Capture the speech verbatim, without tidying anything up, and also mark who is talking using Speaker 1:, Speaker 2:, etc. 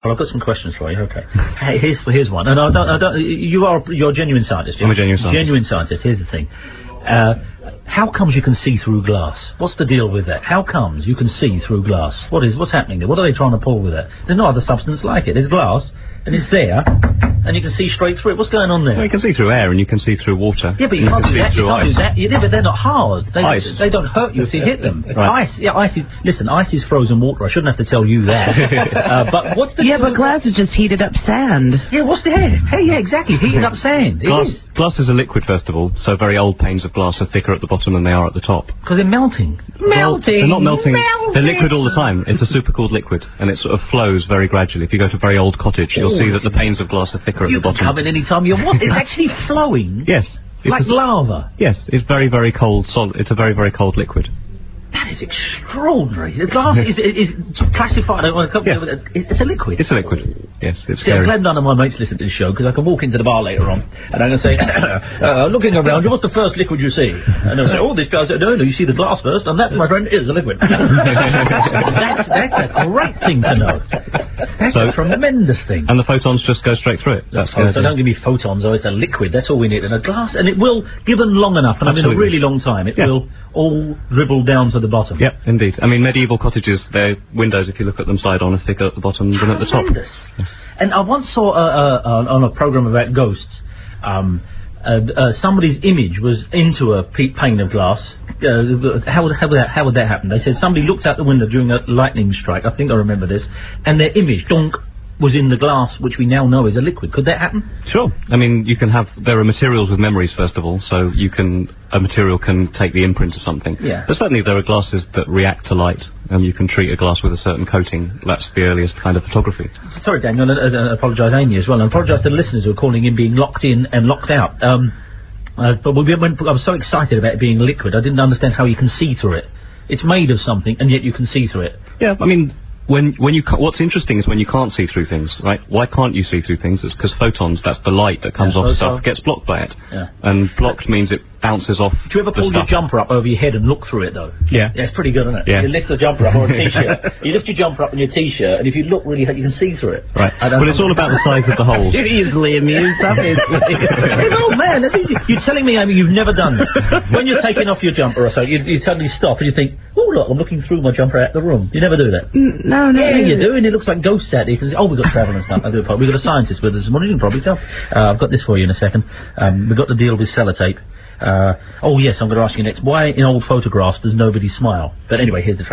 Speaker 1: Well, I've got some questions for you. Okay. Hey, here's here's one. And I don't, I don't, you are you're a genuine scientist.
Speaker 2: I'm a genuine scientist.
Speaker 1: Genuine scientist. Here's the thing. Uh, how comes you can see through glass? What's the deal with that? How comes you can see through glass? What is what's happening there? What are they trying to pull with it? There's no other substance like it. There's glass, and it's there, and you can see straight through it. What's going on there?
Speaker 2: Well, you can see through air, and you can see through water.
Speaker 1: Yeah, but you,
Speaker 2: you
Speaker 1: can't
Speaker 2: can
Speaker 1: do
Speaker 2: see
Speaker 1: that. You
Speaker 2: through
Speaker 1: can't
Speaker 2: ice.
Speaker 1: do that. Yeah, but they're not hard. They,
Speaker 2: Ice.
Speaker 1: They don't hurt you if you hit them.
Speaker 2: Right.
Speaker 1: Ice. Yeah, ice is. Listen, ice is frozen water. I shouldn't have to tell you that. uh, but what's the?
Speaker 3: Yeah, but glass is just heated up sand.
Speaker 1: Yeah, what's the head? Hey, yeah, exactly. Heated up sand. It
Speaker 2: Glass,
Speaker 1: is.
Speaker 2: glass is a liquid, first of all, so very old panes of glass are thicker at the bottom than they are at the top.
Speaker 1: Because they're melting.
Speaker 2: Well,
Speaker 1: Melting.
Speaker 2: they're not melting.
Speaker 1: Melting.
Speaker 2: They're liquid all the time. It's a supercooled liquid, and it sort of flows very gradually. If you go to a very old cottage, you'll
Speaker 1: Oh,
Speaker 2: see that the panes of glass are thicker at
Speaker 1: You
Speaker 2: the
Speaker 1: can
Speaker 2: bottom.
Speaker 1: come in any time you want. It's actually flowing.
Speaker 2: Yes. It's
Speaker 1: Like
Speaker 2: a-
Speaker 1: lava.
Speaker 2: Yes, it's very, very cold. Solid. It's a very, very cold liquid.
Speaker 1: That is extraordinary. The glass is, is classified. I want to come
Speaker 2: Yes.
Speaker 1: with it. It's a liquid.
Speaker 2: It's a liquid. Yes, it's
Speaker 1: See, I'm
Speaker 2: scary.
Speaker 1: glad none of my mates listen to this show, because I can walk into the bar later on and I'm going to say, uh, looking around, what's the first liquid you see? And they'll say, oh, this guy said, no, no, you see the glass first, and that, my friend, is a liquid. that's, that's a great thing to know. That's
Speaker 2: So-
Speaker 1: a tremendous thing.
Speaker 2: And the photons just go straight through it. That's
Speaker 1: Oh,
Speaker 2: the
Speaker 1: so
Speaker 2: idea.
Speaker 1: don't give me photons, oh, it's a liquid, that's all we need. And a glass, and it will, given long enough, and I mean a
Speaker 2: Absolutely.
Speaker 1: really long time, it
Speaker 2: Yeah.
Speaker 1: will all dribble down to the bottom.
Speaker 2: Yep, indeed. I mean, medieval cottages, their windows, if you look at them side on, are thicker at the bottom than at the top.
Speaker 1: Tremendous. And I once saw uh, uh, on a program about ghosts, um, uh, uh, somebody's image was into a pe- pane of glass. Uh, how, would, how, would that, how would that happen? They said somebody looked out the window during a lightning strike, I think I remember this, and their image, donk, was in the glass, which we now know is a liquid. Could that happen?
Speaker 2: Sure. I mean, you can have, there are materials with memories, first of all, so you can, a material can take the imprint of something.
Speaker 1: Yeah.
Speaker 2: But certainly there are glasses that react to light, and you can treat a glass with a certain coating. That's the earliest kind of photography.
Speaker 1: Sorry, Daniel, I, I, I apologise, Amy, as well, and I apologise to the listeners who are calling in being locked in and locked out. Um, uh, but we, when, I was so excited about it being liquid, I didn't understand how you can see through it. It's made of something, and yet you can see through it.
Speaker 2: Yeah, I mean, when when you ca- what's interesting is when you can't see through things, right? Why can't you see through things? It's because photons, that's the light that comes
Speaker 1: Yeah,
Speaker 2: off
Speaker 1: photon.
Speaker 2: stuff, gets blocked by it.
Speaker 1: Yeah.
Speaker 2: And blocked means it bounces off
Speaker 1: Do you ever
Speaker 2: the
Speaker 1: pull your
Speaker 2: stuff.
Speaker 1: jumper up over your head and look through it, though?
Speaker 2: Yeah.
Speaker 1: Yeah, it's pretty good, isn't it?
Speaker 2: Yeah.
Speaker 1: You lift the jumper up, or a T-shirt. You lift your jumper up in your T-shirt, and if you look really, you can see through it.
Speaker 2: Right.
Speaker 1: I don't
Speaker 2: But it's
Speaker 1: know.
Speaker 2: all about the size of the holes.
Speaker 3: You're easily amused, obviously.
Speaker 1: Hey, no, man, you're telling me, Amy, you've never done that. When you're taking off your jumper or so, you, you suddenly stop and you think, oh, look, I'm looking through my jumper out the room. You never do that.
Speaker 3: N- no, no.
Speaker 1: Yeah, you do, and it looks like ghosts out there. You can say, oh, we've got travel and stuff. I do apologize. We've got a scientist with us this morning, you can probably tell. Uh, I've got this for you in a second. Um, we've got to deal with sellotape. Uh, oh, yes, I'm going to ask you next. Why in old photographs does nobody smile? But anyway, here's the